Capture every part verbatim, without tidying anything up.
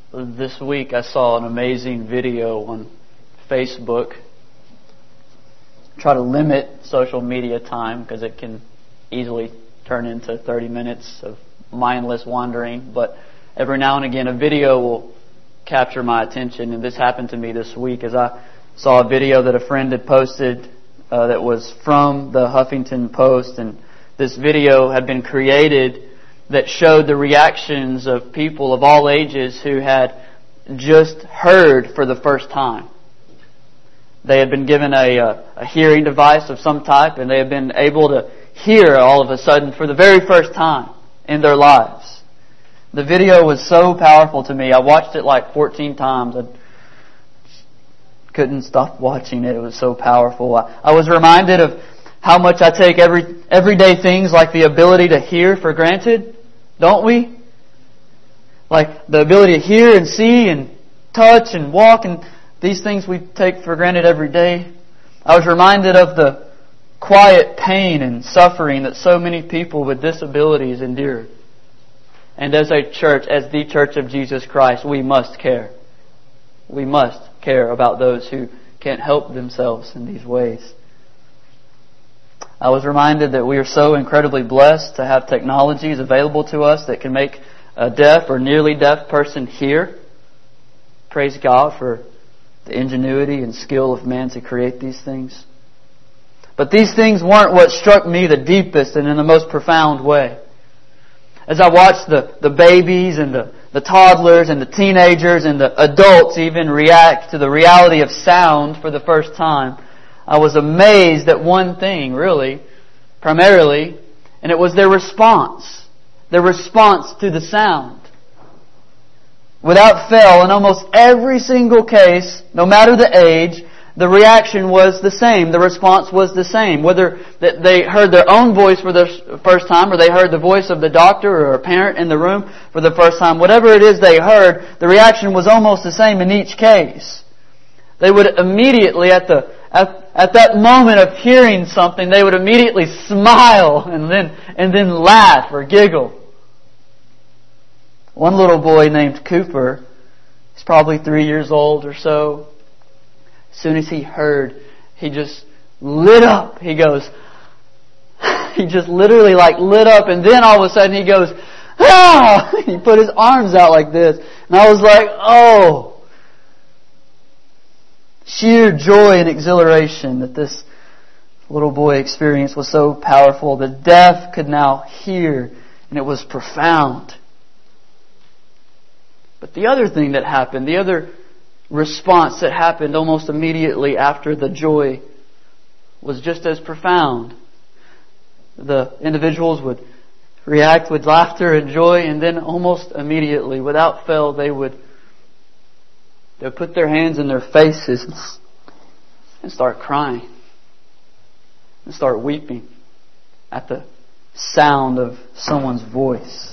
This week I saw an amazing video on Facebook. Try to limit social media time because it can easily turn into thirty minutes of mindless wandering. But every now and again a video will capture my attention. And this happened to me this week as I saw a video that a friend had posted uh, that was from the Huffington Post. And this video had been created that showed the reactions of people of all ages who had just heard for the first time. They had been given a, a, a hearing device of some type, and they had been able to hear all of a sudden for the very first time in their lives. The video was so powerful to me. I watched it like fourteen times. I couldn't stop watching it. It was so powerful. I, I was reminded of how much I take every everyday things like the ability to hear for granted. Don't we? Like the ability to hear and see and touch and walk, and these things we take for granted every day. I was reminded of the quiet pain and suffering that so many people with disabilities endure. And as a church, as the Church of Jesus Christ, we must care. We must care about those who can't help themselves in these ways. I was reminded that we are so incredibly blessed to have technologies available to us that can make a deaf or nearly deaf person hear. Praise God for the ingenuity and skill of man to create these things. But these things weren't what struck me the deepest and in the most profound way. As I watched the, the babies and the, the toddlers and the teenagers and the adults even react to the reality of sound for the first time, I was amazed at one thing, really, primarily, and it was their response. Their response to the sound. Without fail, in almost every single case, no matter the age, the reaction was the same. The response was the same. Whether they heard their own voice for the first time or they heard the voice of the doctor or a parent in the room for the first time, whatever it is they heard, the reaction was almost the same in each case. They would immediately, at the at, at that moment of hearing something, they would immediately smile and then and then laugh or giggle. One little boy named Cooper, he's probably three years old or so. As soon as he heard, he just lit up. He goes, he just literally like lit up, and then all of a sudden he goes, ah! He put his arms out like this. And I was like, oh. Sheer joy and exhilaration that this little boy experienced was so powerful. The deaf could now hear, and it was profound. But the other thing that happened, the other response that happened almost immediately after the joy was just as profound. The individuals would react with laughter and joy, and then almost immediately, without fail, they would they would put their hands in their faces and start crying and start weeping at the sound of someone's voice.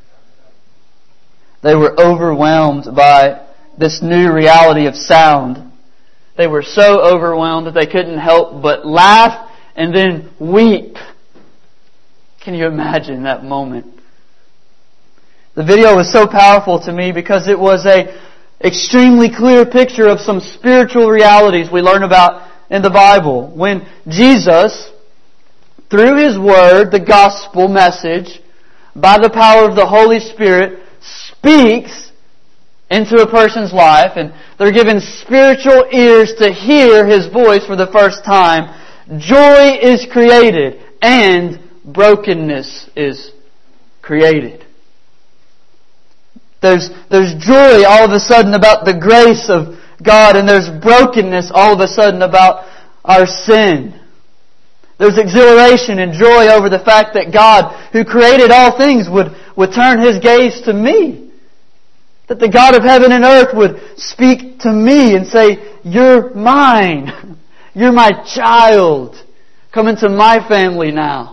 They were overwhelmed by this new reality of sound. They were so overwhelmed that they couldn't help but laugh and then weep. Can you imagine that moment? The video was so powerful to me because it was a extremely clear picture of some spiritual realities we learn about in the Bible. When Jesus, through His Word, the gospel message, by the power of the Holy Spirit, speaks into a person's life, and they're given spiritual ears to hear His voice for the first time, joy is created and brokenness is created. There's, there's joy all of a sudden about the grace of God, and there's brokenness all of a sudden about our sin. There's exhilaration and joy over the fact that God, who created all things, would, would turn His gaze to me. That the God of heaven and earth would speak to me and say, you're mine. You're my child. Come into my family now.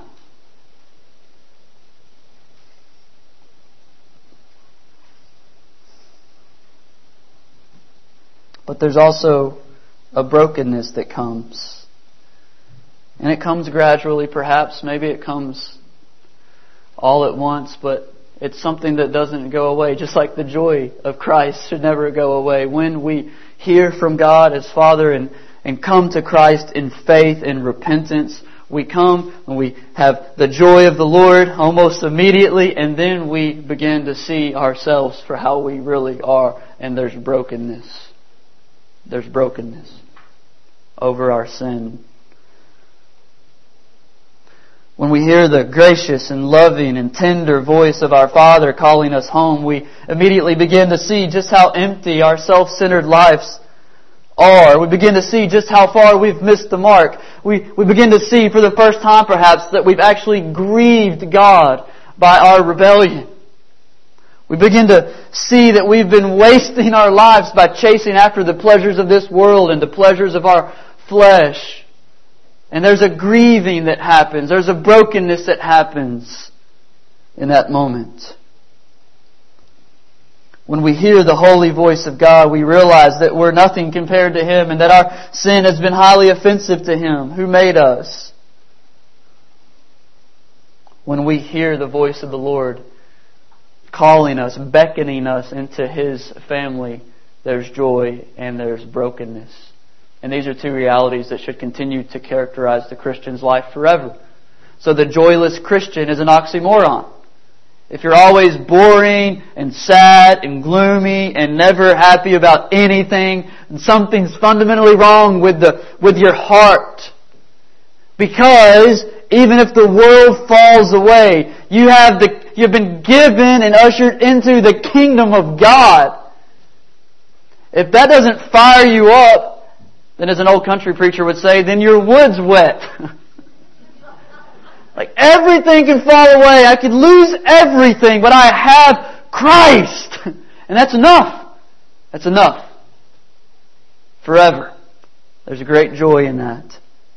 But there's also a brokenness that comes. And it comes gradually, perhaps. Maybe it comes all at once. But It's something that doesn't go away, just like the joy of Christ should never go away. When we hear from God as Father and, and come to Christ in faith and repentance, we come and we have the joy of the Lord almost immediately, and then we begin to see ourselves for how we really are, and there's brokenness. There's brokenness over our sin. When we hear the gracious and loving and tender voice of our Father calling us home, we immediately begin to see just how empty our self-centered lives are. We begin to see just how far we've missed the mark. We, we begin to see for the first time perhaps that we've actually grieved God by our rebellion. We begin to see that we've been wasting our lives by chasing after the pleasures of this world and the pleasures of our flesh. And there's a grieving that happens. There's a brokenness that happens in that moment. When we hear the holy voice of God, we realize that we're nothing compared to Him and that our sin has been highly offensive to Him who made us. When we hear the voice of the Lord calling us, beckoning us into His family, there's joy and there's brokenness. And these are two realities that should continue to characterize the Christian's life forever. So the joyless Christian is an oxymoron. If you're always boring and sad and gloomy and never happy about anything, then something's fundamentally wrong with the with your heart. Because even if the world falls away, you have the you've been given and ushered into the kingdom of God. If that doesn't fire you up, then as an old country preacher would say, then your wood's wet. Like everything can fall away. I could lose everything, but I have Christ. And that's enough. That's enough. Forever. There's a great joy in that.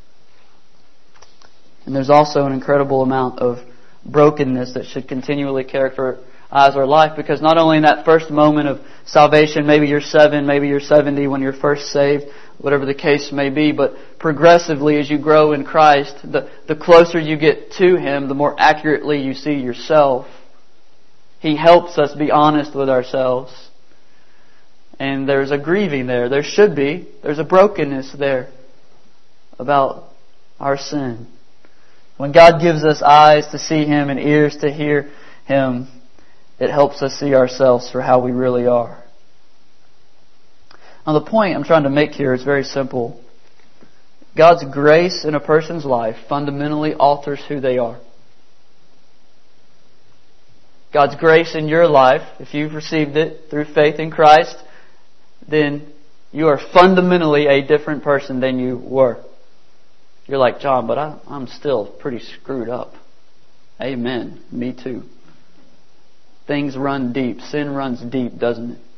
And there's also an incredible amount of brokenness that should continually characterize our life, because not only in that first moment of salvation, maybe you're seven, maybe you're seventy when you're first saved, whatever the case may be, but progressively as you grow in Christ, the, the closer you get to Him, the more accurately you see yourself. He helps us be honest with ourselves. And there's a grieving there. There should be. There's a brokenness there about our sin. When God gives us eyes to see Him and ears to hear Him, it helps us see ourselves for how we really are. Now the point I'm trying to make here is very simple. God's grace in a person's life fundamentally alters who they are. God's grace in your life, if you've received it through faith in Christ, then you are fundamentally a different person than you were. You're like, John, but I, I'm still pretty screwed up. Amen. Me too. Things run deep. Sin runs deep, doesn't it?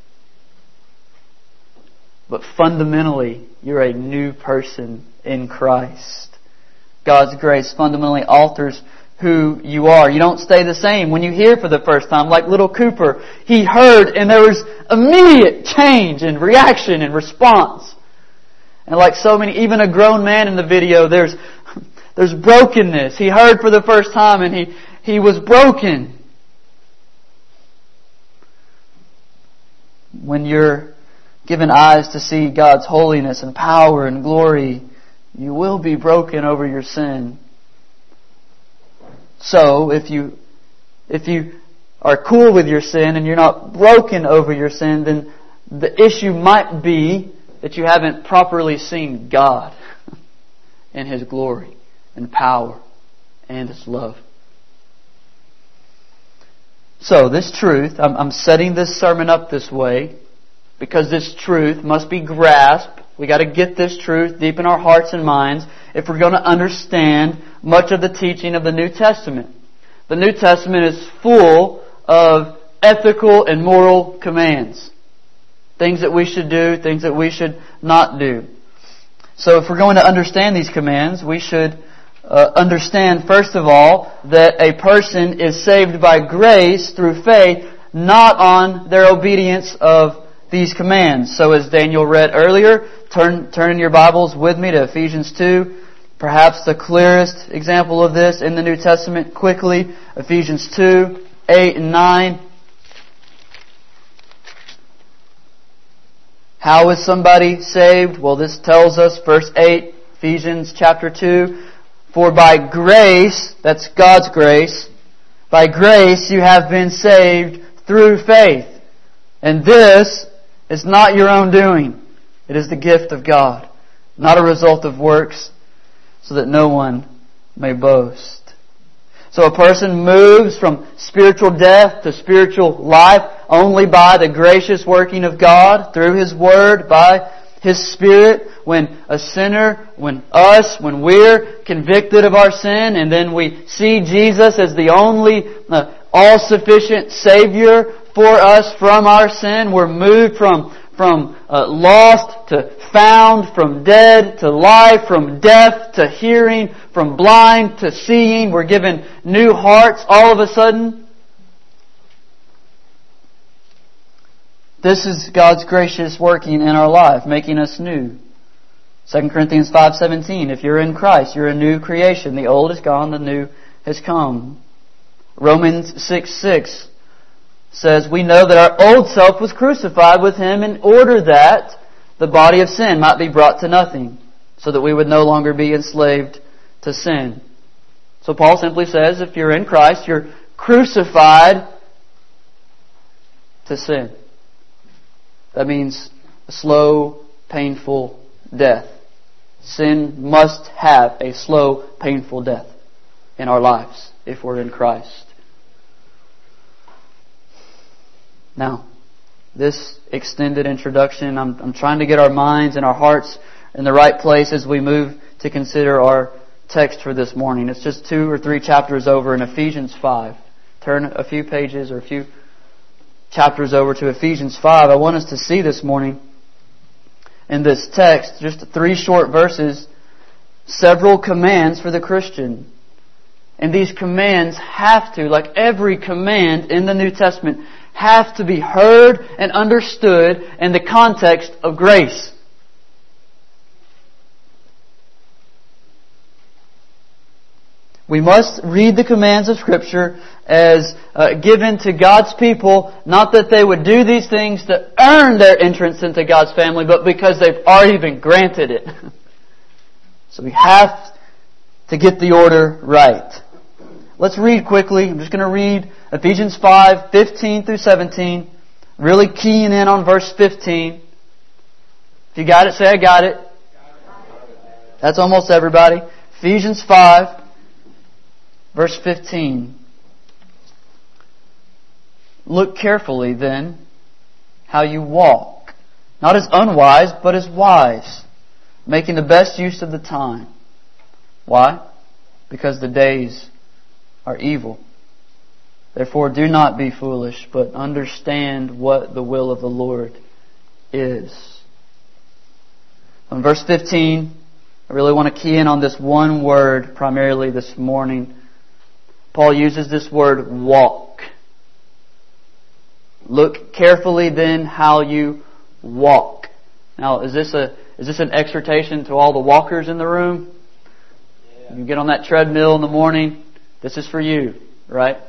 But fundamentally, you're a new person in Christ. God's grace fundamentally alters who you are. You don't stay the same. When you hear for the first time, like little Cooper, he heard and there was immediate change and reaction and response. And like so many, even a grown man in the video, there's there's brokenness. He heard for the first time and he, he was broken. When you're given eyes to see God's holiness and power and glory, you will be broken over your sin. So, if you if you are cool with your sin and you're not broken over your sin, then the issue might be that you haven't properly seen God and His glory and power and His love. So, this truth, I'm, I'm setting this sermon up this way because this truth must be grasped. We got to get this truth deep in our hearts and minds if we're going to understand much of the teaching of the New Testament. The New Testament is full of ethical and moral commands. Things that we should do, things that we should not do. So if we're going to understand these commands, we should uh, understand, first of all, that a person is saved by grace through faith, not on their obedience of these commands. So as Daniel read earlier, turn, turn in your Bibles with me to Ephesians two. Perhaps the clearest example of this in the New Testament, quickly, Ephesians two. eight and nine. How is somebody saved? Well, this tells us, verse eight, Ephesians chapter two, for by grace, that's God's grace, by grace you have been saved through faith. And this is not your own doing. It is the gift of God, not a result of works, so that no one may boast. So a person moves from spiritual death to spiritual life only by the gracious working of God through His Word, by His Spirit. When a sinner, when us, when we're convicted of our sin, and then we see Jesus as the only uh, all-sufficient Savior for us from our sin, we're moved from from uh, lost to found, from dead to life, from deaf to hearing, from blind to seeing. We're given new hearts all of a sudden. This is God's gracious working in our life, making us new. Second Corinthians five seventeen, if you're in Christ, you're a new creation. The old is gone, the new has come. Romans six six says, we know that our old self was crucified with Him in order that the body of sin might be brought to nothing, so that we would no longer be enslaved to sin. So Paul simply says, if you're in Christ, you're crucified to sin. That means a slow, painful death. Sin must have a slow, painful death in our lives if we're in Christ. Now, this extended introduction, I'm, I'm trying to get our minds and our hearts in the right place as we move to consider our text for this morning. It's just two or three chapters over in Ephesians five. Turn a few pages or a few chapters over to Ephesians five. I want us to see this morning in this text, just three short verses, several commands for the Christian. And these commands have to, like every command in the New Testament, have to be heard and understood in the context of grace. We must read the commands of Scripture as uh, given to God's people, not that they would do these things to earn their entrance into God's family, but because they've already been granted it. So we have to get the order right. Let's read quickly. I'm just going to read Ephesians five, fifteen through seventeen. Really keying in on verse fifteen. If you got it, say I got it. That's almost everybody. Ephesians five, verse fifteen. Look carefully then how you walk, not as unwise, but as wise, making the best use of the time. Why? Because the days are evil. Therefore, do not be foolish, but understand what the will of the Lord is. In verse fifteen, I really want to key in on this one word primarily this morning. Paul uses this word, walk. Look carefully then how you walk. Now, is this a is this an exhortation to all the walkers in the room? Yeah. You get on that treadmill in the morning. This is for you, right?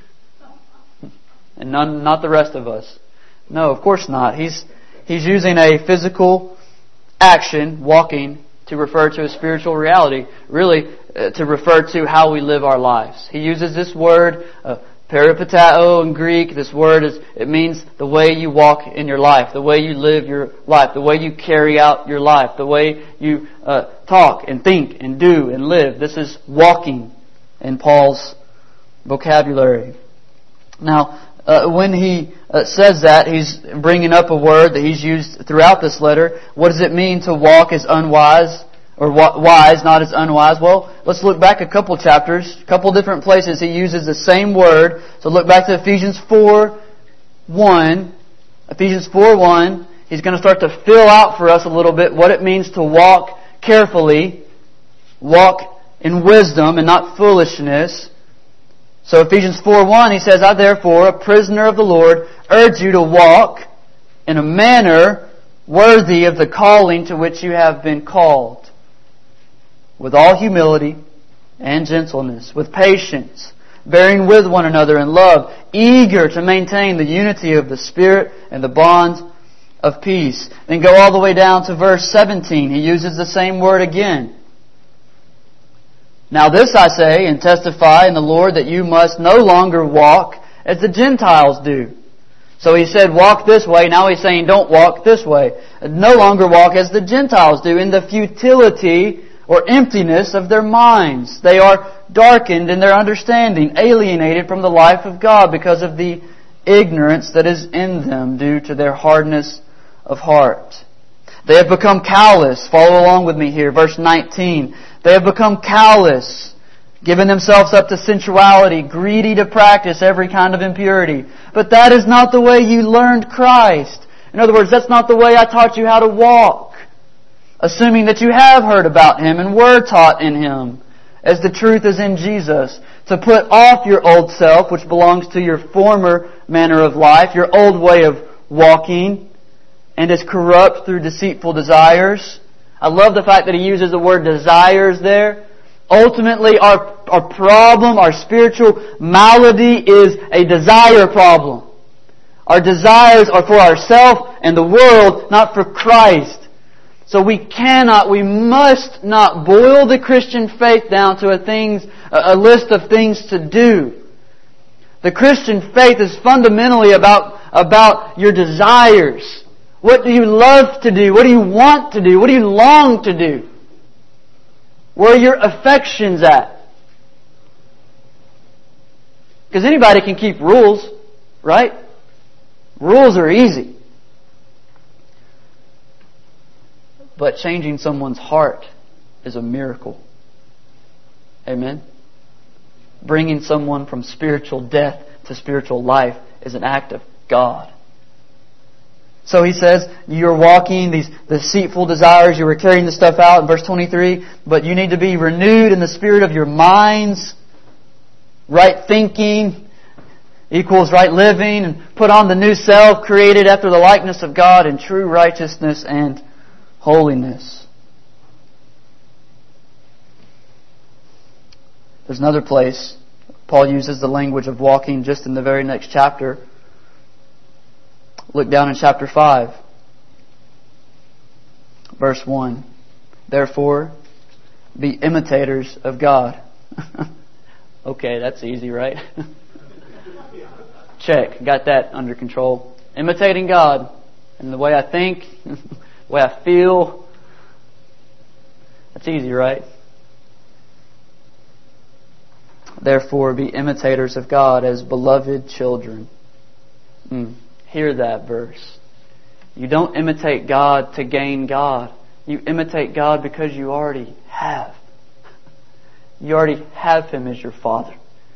And none, not the rest of us. No, of course not. He's he's using a physical action, walking, to refer to a spiritual reality. Really, uh, to refer to how we live our lives. He uses this word, uh, peripateo in Greek. This word is it means the way you walk in your life, the way you live your life, the way you carry out your life, the way you uh, talk and think and do and live. This is walking in Paul's vocabulary. Now, uh, when he uh, says that, he's bringing up a word that he's used throughout this letter. What does it mean to walk as unwise, or wise, not as unwise? Well, let's look back a couple chapters, a couple different places he uses the same word. So look back to Ephesians four one. Ephesians four one. He's going to start to fill out for us a little bit what it means to walk carefully, walk in wisdom and not foolishness. So Ephesians four one, he says, I therefore, a prisoner of the Lord, urge you to walk in a manner worthy of the calling to which you have been called, with all humility and gentleness, with patience, bearing with one another in love, eager to maintain the unity of the Spirit and the bond of peace. Then go all the way down to verse seventeen. He uses the same word again. Now this I say and testify in the Lord that you must no longer walk as the Gentiles do. So he said walk this way. Now he's saying don't walk this way. No longer walk as the Gentiles do in the futility or emptiness of their minds. They are darkened in their understanding, alienated from the life of God because of the ignorance that is in them due to their hardness of heart. They have become callous. Follow along with me here. Verse nineteen. They have become callous, giving themselves up to sensuality, greedy to practice every kind of impurity. But that is not the way you learned Christ. In other words, that's not the way I taught you how to walk. Assuming that you have heard about Him and were taught in Him, as the truth is in Jesus, to put off your old self, which belongs to your former manner of life, your old way of walking, and is corrupt through deceitful desires. I love the fact that he uses the word desires there. Ultimately, our, our problem, our spiritual malady is a desire problem. Our desires are for ourselves and the world, not for Christ. So we cannot, we must not boil the Christian faith down to a things, a list of things to do. The Christian faith is fundamentally about, about your desires. What do you love to do? What do you want to do? What do you long to do? Where are your affections at? Because anybody can keep rules, right? Rules are easy. But changing someone's heart is a miracle. Amen? Bringing someone from spiritual death to spiritual life is an act of God. So he says, you're walking these deceitful desires, you were carrying this stuff out in verse twenty-three, but you need to be renewed in the spirit of your minds. Right thinking equals right living, and put on the new self created after the likeness of God in true righteousness and holiness. There's another place Paul uses the language of walking just in the very next chapter. Look down in chapter five, verse one. Therefore, be imitators of God. Okay, that's easy, right? Check. Got that under control. Imitating God in the way I think, the way I feel. That's easy, right? Therefore, be imitators of God as beloved children. Mm. Hear that verse. You don't imitate God to gain God. You imitate God because you already have. You already have Him as your Father.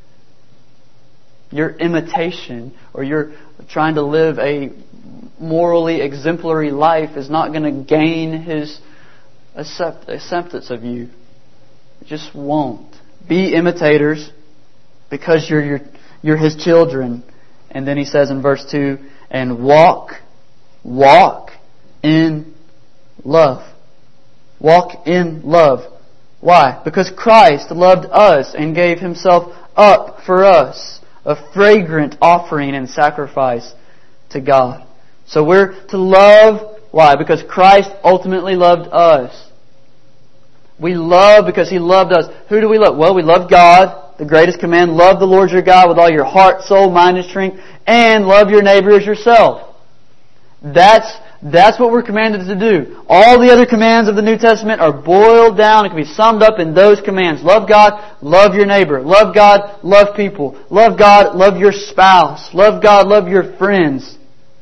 Your imitation, or your trying to live a morally exemplary life, is not going to gain His accept, acceptance of you. It just won't. Be imitators because you're your, you're His children. And then he says in verse two, and walk, walk in love. Walk in love. Why? Because Christ loved us and gave Himself up for us, a fragrant offering and sacrifice to God. So we're to love. Why? Because Christ ultimately loved us. We love because He loved us. Who do we love? Well, we love God. The greatest command, love the Lord your God with all your heart, soul, mind, and strength, and love your neighbor as yourself. That's, that's what we're commanded to do. All the other commands of the New Testament are boiled down and can be summed up in those commands. Love God, love your neighbor. Love God, love people. Love God, love your spouse. Love God, love your friends.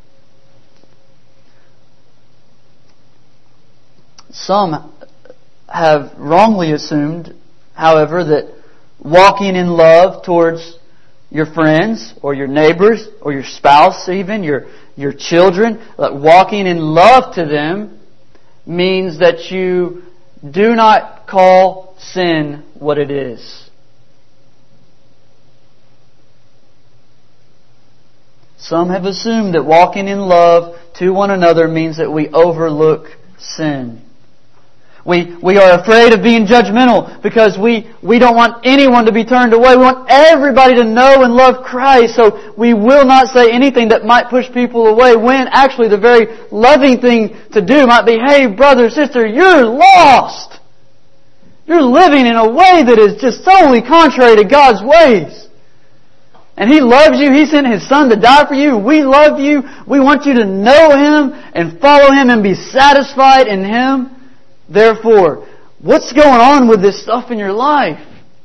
Some have wrongly assumed, however, that walking in love towards your friends or your neighbors or your spouse, even your your children, like walking in love to them means that you do not call sin what it is. Some have assumed that walking in love to one another means that we overlook sin. We we are afraid of being judgmental because we, we don't want anyone to be turned away. We want everybody to know and love Christ. So we will not say anything that might push people away, when actually the very loving thing to do might be, hey, brother, sister, you're lost. You're living in a way that is just totally contrary to God's ways. And He loves you. He sent His Son to die for you. We love you. We want you to know Him and follow Him and be satisfied in Him. Therefore, what's going on with this stuff in your life?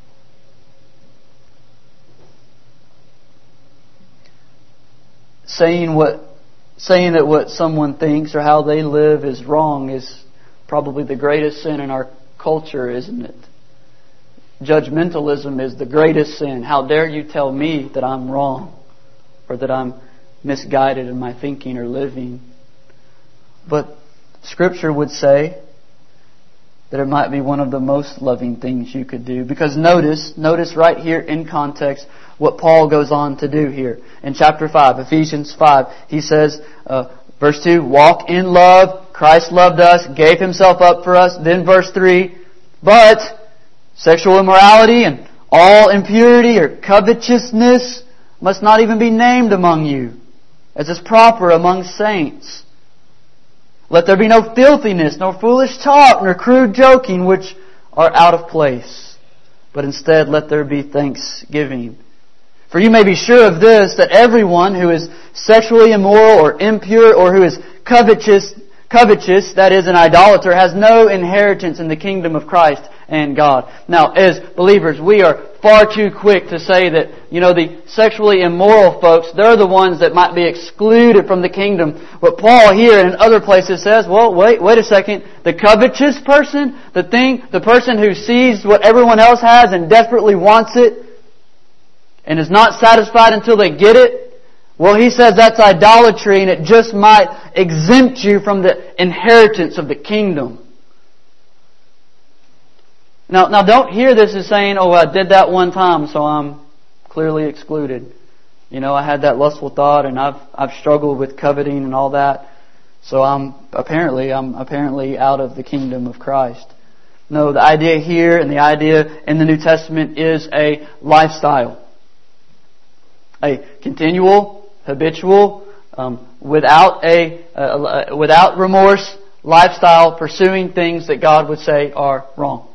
Saying what, saying that what someone thinks or how they live is wrong is probably the greatest sin in our culture, isn't it? Judgmentalism is the greatest sin. How dare you tell me that I'm wrong or that I'm misguided in my thinking or living? But Scripture would say that it might be one of the most loving things you could do. Because notice, notice right here in context what Paul goes on to do here. In chapter five, Ephesians five, he says, uh, verse two, walk in love. Christ loved us, gave Himself up for us. Then verse three, but sexual immorality and all impurity or covetousness must not even be named among you, as is proper among saints. Let there be no filthiness, nor foolish talk, nor crude joking, which are out of place. But instead let there be thanksgiving. For you may be sure of this, that everyone who is sexually immoral or impure or who is covetous, covetous, that is an idolater, has no inheritance in the kingdom of Christ and God. Now, as believers, we are far too quick to say that, you know, the sexually immoral folks, they're the ones that might be excluded from the kingdom. But Paul here and in other places says, well, wait, wait a second. The covetous person, the thing, the person who sees what everyone else has and desperately wants it and is not satisfied until they get it, well, he says that's idolatry, and it just might exempt you from the inheritance of the kingdom. Now, now don't hear this as saying, oh, I did that one time, so I'm clearly excluded. You know, I had that lustful thought, and I've I've struggled with coveting and all that, so I'm apparently I'm apparently out of the kingdom of Christ. No, the idea here and the idea in the New Testament is a lifestyle, a continual, habitual, um, without a uh, without remorse lifestyle, pursuing things that God would say are wrong.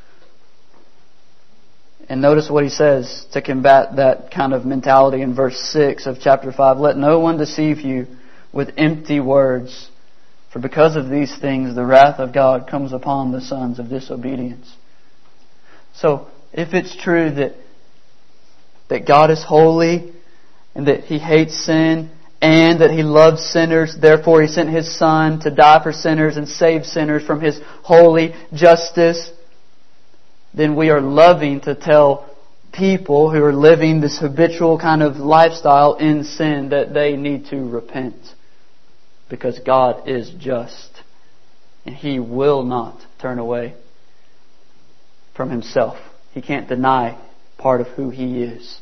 And notice what he says to combat that kind of mentality in verse six of chapter five. Let no one deceive you with empty words, for because of these things the wrath of God comes upon the sons of disobedience. So, if it's true that that God is holy and that He hates sin and that He loves sinners, therefore He sent His Son to die for sinners and save sinners from His holy justice, then we are loving to tell people who are living this habitual kind of lifestyle in sin that they need to repent. Because God is just. And He will not turn away from Himself. He can't deny part of who He is.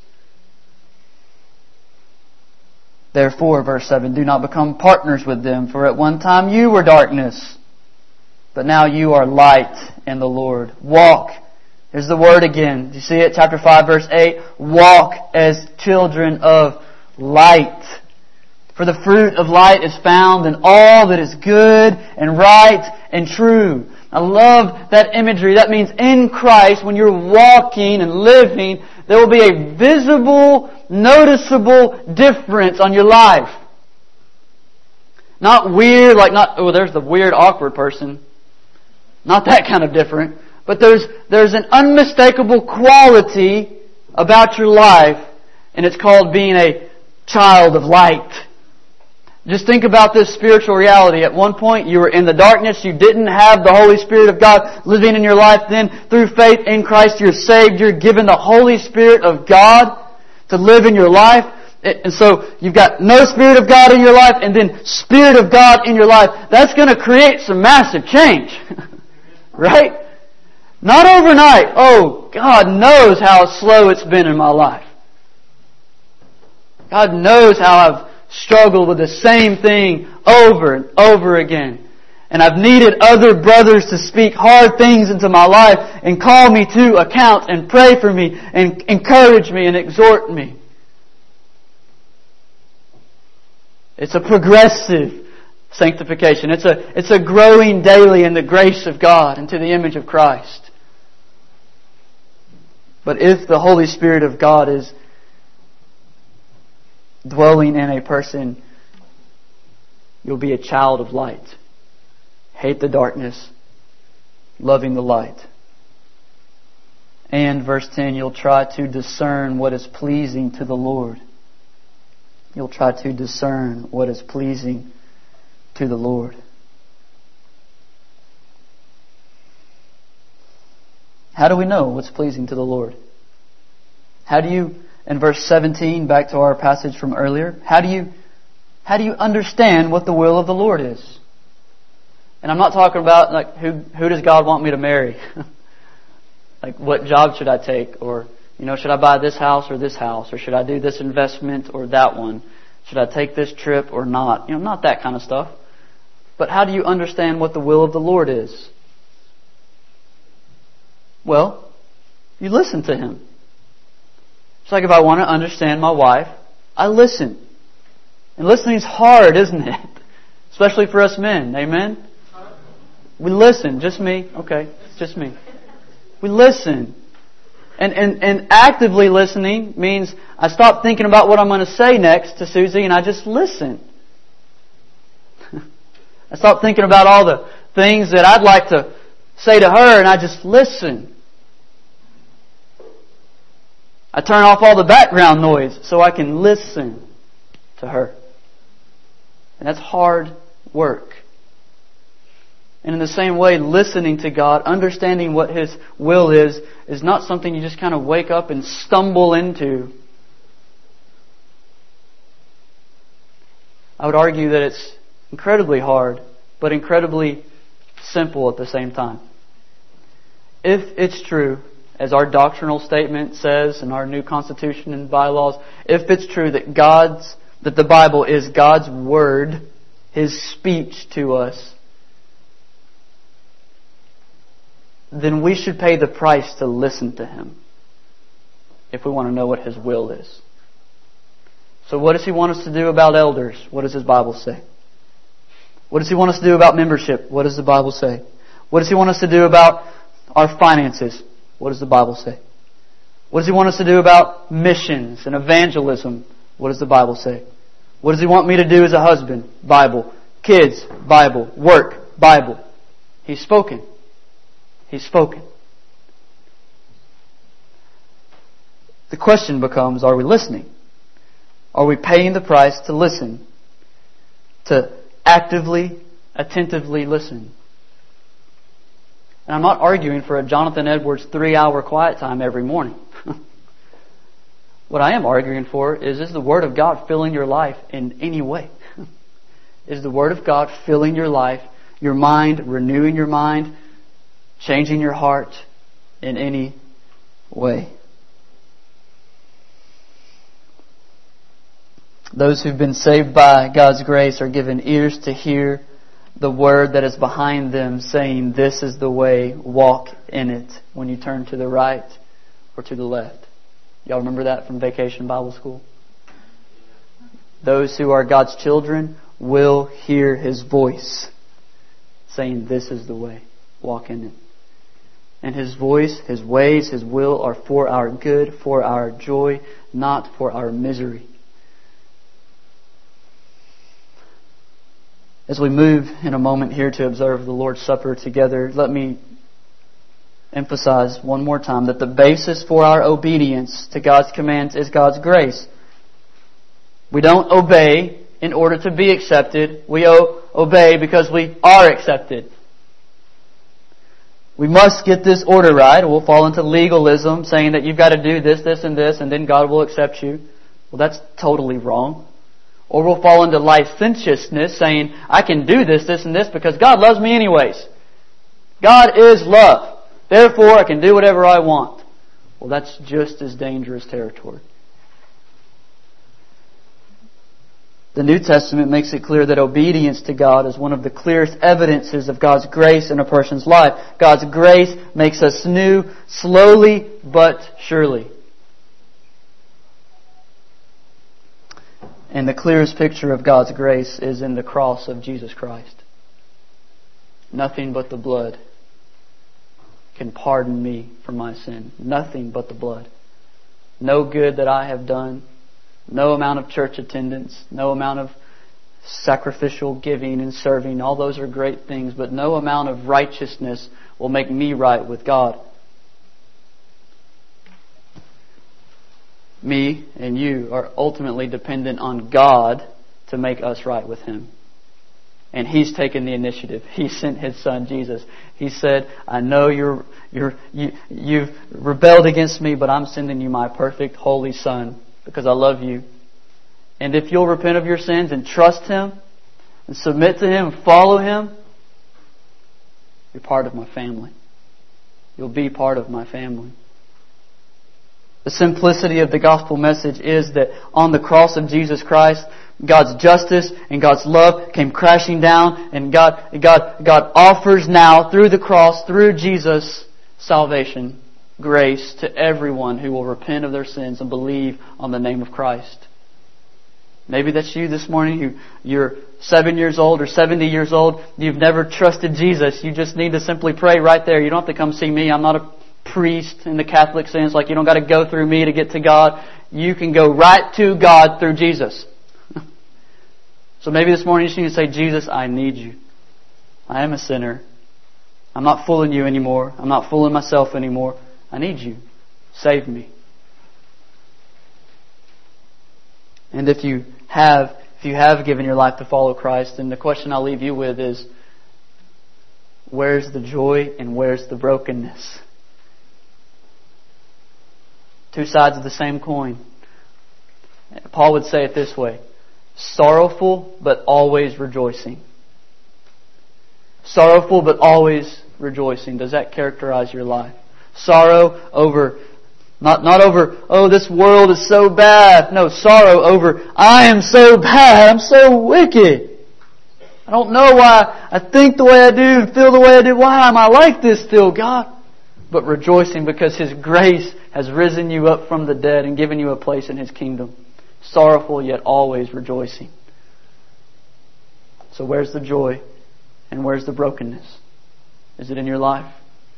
Therefore, verse seven, do not become partners with them, for at one time you were darkness, but now you are light in the Lord. Walk. Here's the word again. Do you see it? Chapter five, verse eight. Walk as children of light. For the fruit of light is found in all that is good and right and true. I love that imagery. That means in Christ, when you're walking and living, there will be a visible, noticeable difference on your life. Not weird, like not, oh, there's the weird, awkward person. Not that kind of different. But there's there's an unmistakable quality about your life, and it's called being a child of light. Just think about this spiritual reality. At one point, you were in the darkness. You didn't have the Holy Spirit of God living in your life. Then, through faith in Christ, you're saved. You're given the Holy Spirit of God to live in your life. And so, you've got no Spirit of God in your life, and then Spirit of God in your life. That's going to create some massive change. Right? Not overnight. Oh, God knows how slow it's been in my life. God knows how I've struggled with the same thing over and over again. And I've needed other brothers to speak hard things into my life and call me to account and pray for me and encourage me and exhort me. It's a progressive sanctification. It's a, it's a growing daily in the grace of God into the image of Christ. But if the Holy Spirit of God is dwelling in a person, you'll be a child of light. Hate the darkness, loving the light. And verse ten, you'll try to discern what is pleasing to the Lord. You'll try to discern what is pleasing to the Lord. How do we know what's pleasing to the Lord? How do you, in verse seventeen, back to our passage from earlier, how do you, how do you understand what the will of the Lord is? And I'm not talking about like who who does God want me to marry? Like what job should I take? Or, you know, should I buy this house or this house? Or should I do this investment or that one? Should I take this trip or not? You know, not that kind of stuff. But how do you understand what the will of the Lord is? Well, you listen to Him. It's like if I want to understand my wife, I listen. And listening's hard, isn't it? Especially for us men. Amen? We listen. Just me? Okay, it's just me. We listen. And, and, and actively listening means I stop thinking about what I'm going to say next to Susie and I just listen. I stop thinking about all the things that I'd like to say to her and I just listen. I turn off all the background noise so I can listen to her. And that's hard work. And in the same way, listening to God, understanding what His will is, is not something you just kind of wake up and stumble into. I would argue that it's incredibly hard, but incredibly simple at the same time. If it's true, as our doctrinal statement says in our new Constitution and bylaws, if it's true that God's, that the Bible is God's Word, His speech to us, then we should pay the price to listen to Him if we want to know what His will is. So what does He want us to do about elders? What does His Bible say? What does He want us to do about membership? What does the Bible say? What does He want us to do about our finances? What does the Bible say? What does He want us to do about missions and evangelism? What does the Bible say? What does He want me to do as a husband? Bible. Kids? Bible. Work? Bible. He's spoken. He's spoken. The question becomes, are we listening? Are we paying the price to listen? To actively, attentively listen? And I'm not arguing for a Jonathan Edwards three-hour quiet time every morning. What I am arguing for is, is the Word of God filling your life in any way? Is the Word of God filling your life, your mind, renewing your mind, changing your heart in any way? Those who've been saved by God's grace are given ears to hear the word that is behind them saying, this is the way, walk in it, when you turn to the right or to the left. Y'all remember that from Vacation Bible School? Those who are God's children will hear His voice saying, this is the way, walk in it. And His voice, His ways, His will are for our good, for our joy, not for our misery. As we move in a moment here to observe the Lord's Supper together, let me emphasize one more time that the basis for our obedience to God's commands is God's grace. We don't obey in order to be accepted. We o- obey because we are accepted. We must get this order right, or we'll fall into legalism, saying that you've got to do this, this, and this, and then God will accept you. Well, that's totally wrong. Or we'll fall into licentiousness, saying, I can do this, this, and this because God loves me anyways. God is love. Therefore, I can do whatever I want. Well, that's just as dangerous territory. The New Testament makes it clear that obedience to God is one of the clearest evidences of God's grace in a person's life. God's grace makes us new, slowly but surely. And the clearest picture of God's grace is in the cross of Jesus Christ. Nothing but the blood can pardon me from my sin. Nothing but the blood. No good that I have done. No amount of church attendance. No amount of sacrificial giving and serving. All those are great things. But no amount of righteousness will make me right with God. Me and you are ultimately dependent on God to make us right with Him. And He's taken the initiative. He sent His Son, Jesus. He said, I know you're, you're, you, you've rebelled against me, but I'm sending you my perfect, holy Son because I love you. And if you'll repent of your sins and trust Him and submit to Him and follow Him, you're part of my family. You'll be part of my family. The simplicity of the gospel message is that on the cross of Jesus Christ, God's justice and God's love came crashing down, and God, God, God offers now through the cross, through Jesus, salvation, grace to everyone who will repent of their sins and believe on the name of Christ. Maybe that's you this morning. You, you're seven years old or seventy years old. You've never trusted Jesus. You just need to simply pray right there. You don't have to come see me. I'm not a priest in the Catholic sense, like you don't got to go through me to get to God. You can go right to God through Jesus. So maybe this morning you just need to say, Jesus, I need you. I am a sinner. I'm not fooling you anymore. I'm not fooling myself anymore. I need you. Save me. And if you have, if you have given your life to follow Christ, then the question I'll leave you with is, where's the joy and where's the brokenness? Two sides of the same coin. Paul would say it this way: sorrowful but always rejoicing. Sorrowful but always rejoicing. Does that characterize your life? Sorrow over, not, not over, oh, this world is so bad. No, sorrow over, I am so bad. I'm so wicked. I don't know why I think the way I do and feel the way I do. Why am I like this still, God? But rejoicing because His grace has risen you up from the dead and given you a place in His kingdom. Sorrowful yet always rejoicing. So where's the joy and where's the brokenness? Is it in your life?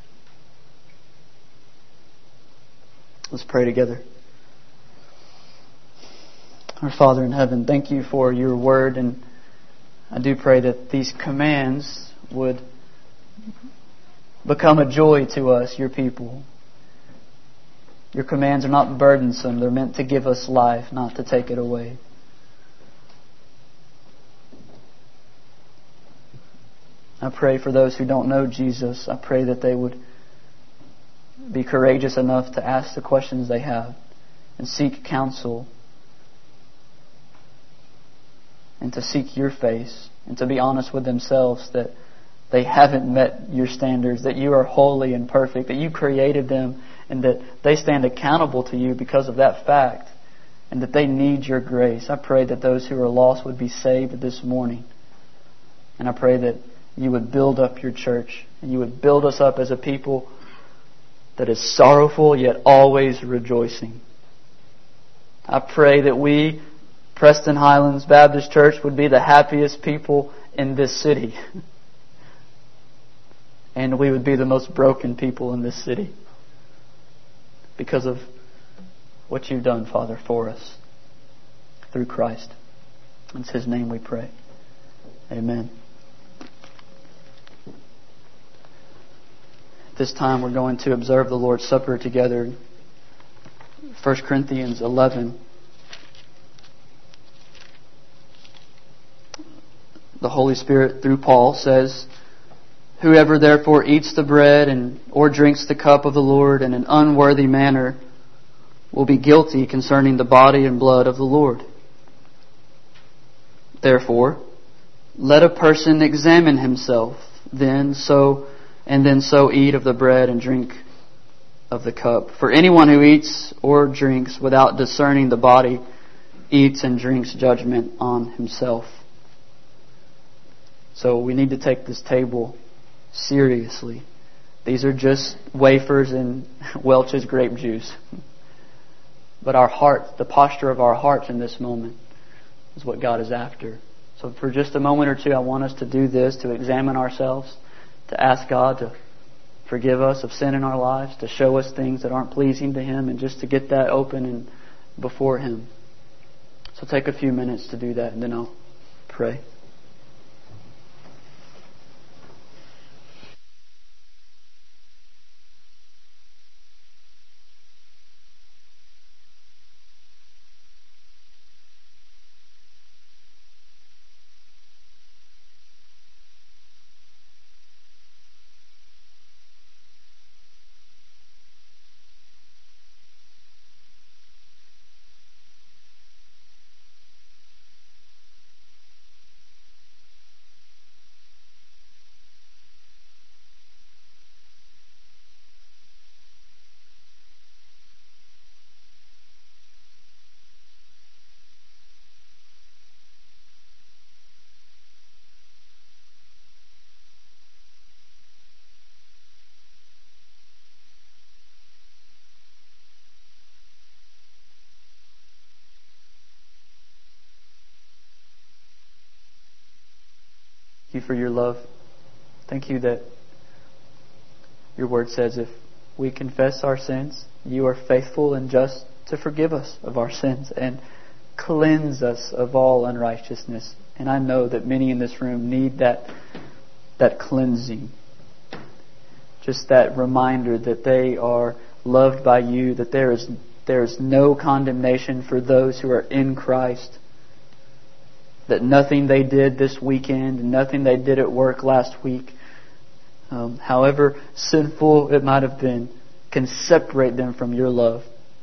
Let's pray together. Our Father in heaven, thank you for your word, and I do pray that these commands would become a joy to us, your people. Your commands are not burdensome. They're meant to give us life, not to take it away. I pray for those who don't know Jesus. I pray that they would be courageous enough to ask the questions they have and seek counsel and to seek your face and to be honest with themselves that they haven't met your standards, that you are holy and perfect, that you created them, and that they stand accountable to you because of that fact, and that they need your grace. I pray that those who are lost would be saved this morning. And I pray that you would build up your church, and you would build us up as a people that is sorrowful yet always rejoicing. I pray that we, Preston Highlands Baptist Church, would be the happiest people in this city. And we would be the most broken people in this city because of what you've done, Father, for us through Christ. It's His name we pray. Amen. At this time we're going to observe the Lord's Supper together. First Corinthians eleven. The Holy Spirit, through Paul, says, whoever therefore eats the bread and or drinks the cup of the Lord in an unworthy manner will be guilty concerning the body and blood of the Lord. Therefore, let a person examine himself, then so and then so eat of the bread and drink of the cup. For anyone who eats or drinks without discerning the body eats and drinks judgment on himself. So we need to take this table seriously. These are just wafers and Welch's grape juice. But our hearts, the posture of our hearts in this moment is what God is after. So for just a moment or two, I want us to do this, to examine ourselves, to ask God to forgive us of sin in our lives, to show us things that aren't pleasing to Him, and just to get that open and before Him. So take a few minutes to do that, and then I'll pray. Thank you for your love. Thank you that your word says if we confess our sins, you are faithful and just to forgive us of our sins and cleanse us of all unrighteousness. And I know that many in this room need that, that cleansing. Just that reminder that they are loved by you, that there is, there is no condemnation for those who are in Christ. That nothing they did this weekend, nothing they did at work last week, um, however sinful it might have been, can separate them from your love.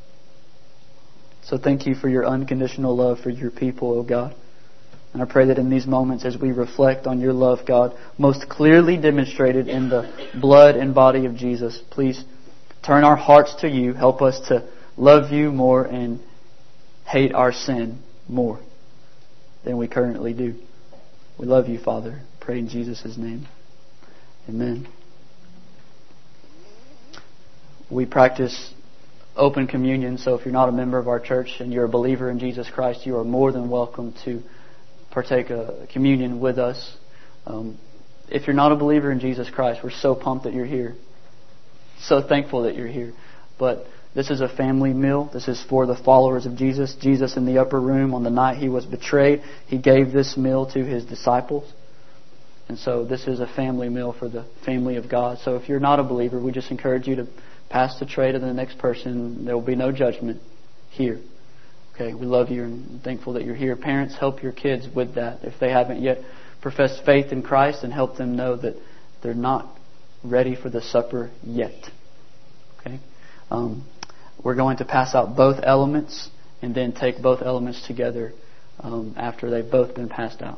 So thank you for your unconditional love for your people, O God. And I pray that in these moments as we reflect on your love, God, most clearly demonstrated in the blood and body of Jesus, please turn our hearts to you. Help us to love you more and hate our sin more than we currently do. We love you, Father. Pray in Jesus' name. Amen. We practice open communion, so if you're not a member of our church and you're a believer in Jesus Christ, you are more than welcome to partake a communion with us. Um, if you're not a believer in Jesus Christ, we're so pumped that you're here. So thankful that you're here. But this is a family meal. This is for the followers of Jesus. Jesus in the upper room on the night He was betrayed, He gave this meal to His disciples. And so this is a family meal for the family of God. So if you're not a believer, we just encourage you to pass the tray to the next person. There will be no judgment here. Okay, we love you and thankful that you're here. Parents, help your kids with that. If they haven't yet professed faith in Christ, and help them know that they're not ready for the supper yet. Okay? Um, We're going to pass out both elements and then take both elements together um, after they've both been passed out.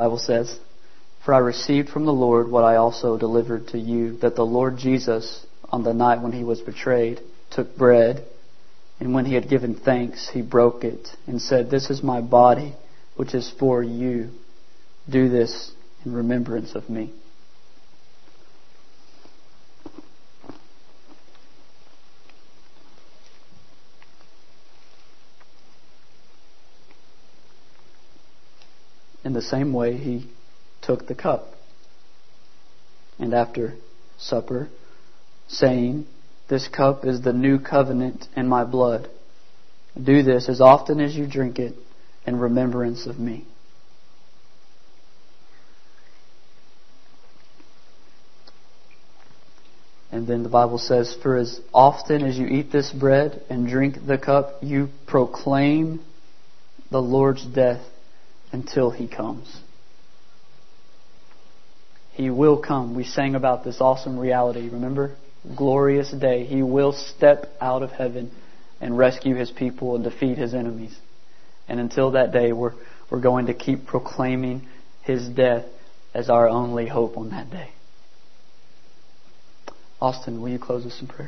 Bible says, "For I received from the Lord what I also delivered to you, that the Lord Jesus, on the night when he was betrayed, took bread, and when he had given thanks, he broke it, and said, 'This is my body, which is for you. Do this in remembrance of me.'" In the same way, he took the cup, and after supper, saying, "This cup is the new covenant in my blood. Do this as often as you drink it in remembrance of me." And then the Bible says, "For as often as you eat this bread and drink the cup, you proclaim the Lord's death until he comes." He will come. We sang about this awesome reality. Remember? Glorious day. He will step out of heaven and rescue his people and defeat his enemies. And until that day, we're, we're going to keep proclaiming his death as our only hope on that day. Austin, will you close us in prayer?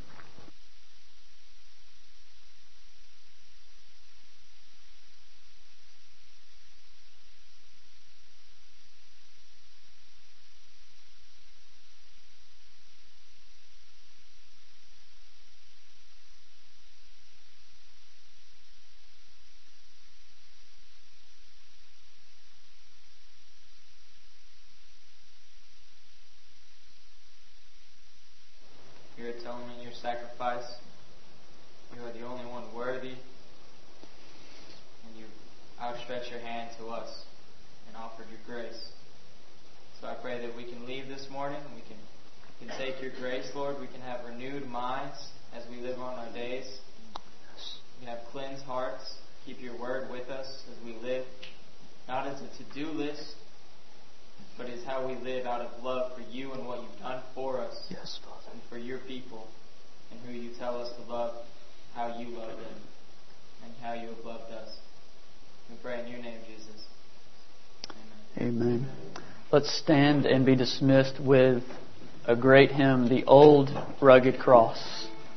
Your atonement, your sacrifice. You are the only one worthy. And you outstretch your hand to us and offered your grace. So I pray that we can leave this morning. We can, we can take your grace, Lord. We can have renewed minds as we live on our days. We can have cleansed hearts. Keep your word with us as we live. Not as a to-do list, but is how we live out of love for you and what you've done for us. Yes, Father. And for your people and who you tell us to love, how you love them, and how you have loved us. We pray in your name, Jesus. Amen. Amen. Let's stand and be dismissed with a great hymn, "The Old Rugged Cross."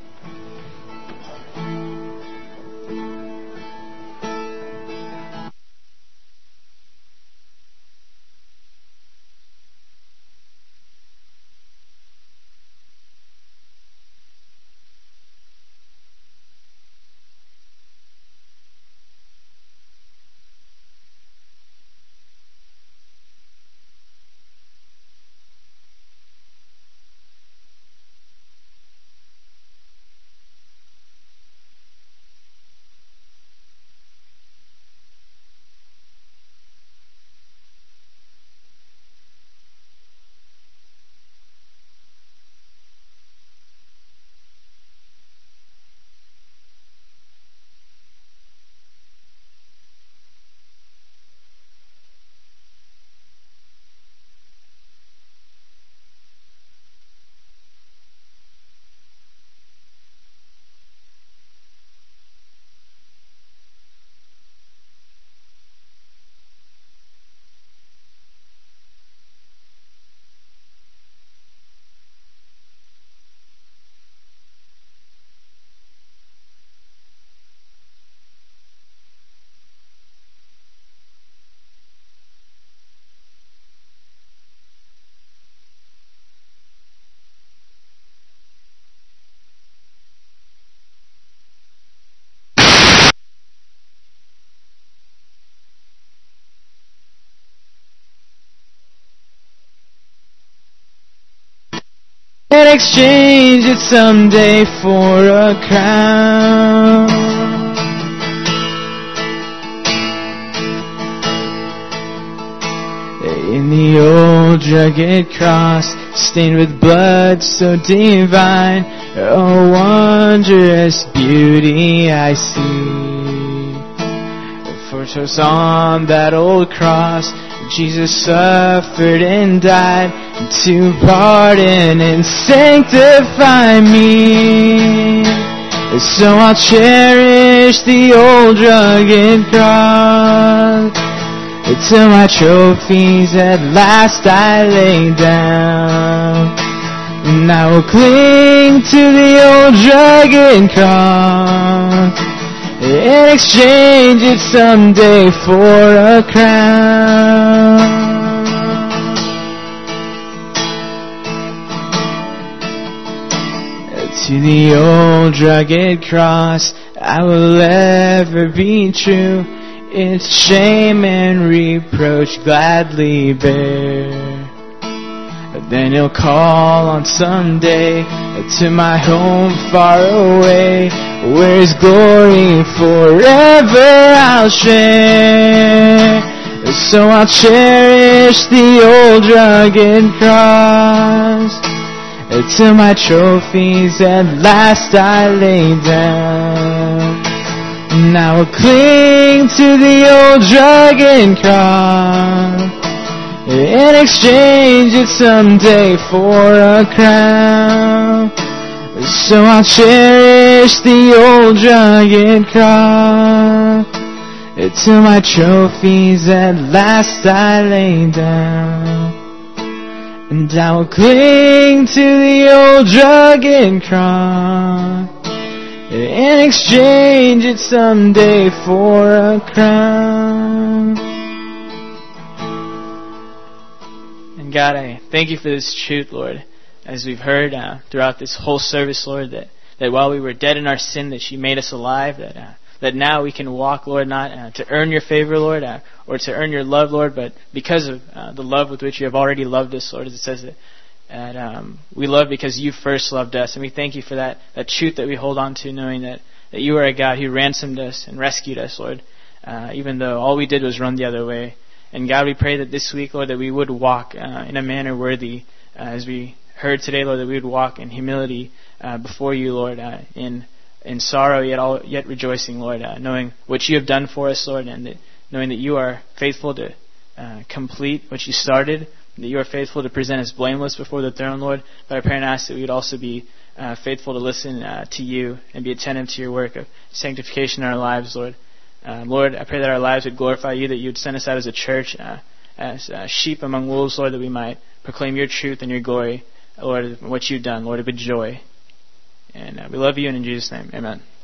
And exchange it someday for a crown. In the old rugged cross, stained with blood so divine, oh wondrous beauty I see. For 'twas on that old cross Jesus suffered and died to pardon and sanctify me. So I'll cherish the old rugged cross till my trophies at last I lay down. And I will cling to the old rugged cross, and exchange it someday for a crown. To the old rugged cross I will ever be true, its shame and reproach gladly bear. Then you'll call on someday to my home far away, where His glory forever I'll share. So I'll cherish the old rugged cross, till my trophies at last I lay down. And I will cling to the old rugged cross, and exchange it someday for a crown. So I'll cherish the old rugged cross, till my trophies at last I lay down. And I will cling to the old rugged cross, and exchange it someday for a crown. And God, I thank You for this truth, Lord, as we've heard uh, throughout this whole service, Lord, that, that while we were dead in our sin, that You made us alive, that uh, that now we can walk, Lord, not uh, to earn Your favor, Lord, uh, or to earn Your love, Lord, but because of uh, the love with which You have already loved us, Lord, as it says that, that um, we love because You first loved us. And we thank You for that, that truth that we hold on to, knowing that, that You are a God who ransomed us and rescued us, Lord, uh, even though all we did was run the other way. And God, we pray that this week, Lord, that we would walk uh, in a manner worthy, uh, as we heard today, Lord, that we would walk in humility uh, before You, Lord, uh, in in sorrow, yet all, yet rejoicing, Lord, uh, knowing what You have done for us, Lord, and that, knowing that You are faithful to uh, complete what You started, that You are faithful to present us blameless before the throne, Lord. But I pray and ask that we would also be uh, faithful to listen uh, to You and be attentive to Your work of sanctification in our lives, Lord. Uh, Lord, I pray that our lives would glorify You, that You would send us out as a church, uh, as uh, sheep among wolves, Lord, that we might proclaim Your truth and Your glory, Lord, what You've done, Lord, with joy. And uh, we love You, and in Jesus' name, amen.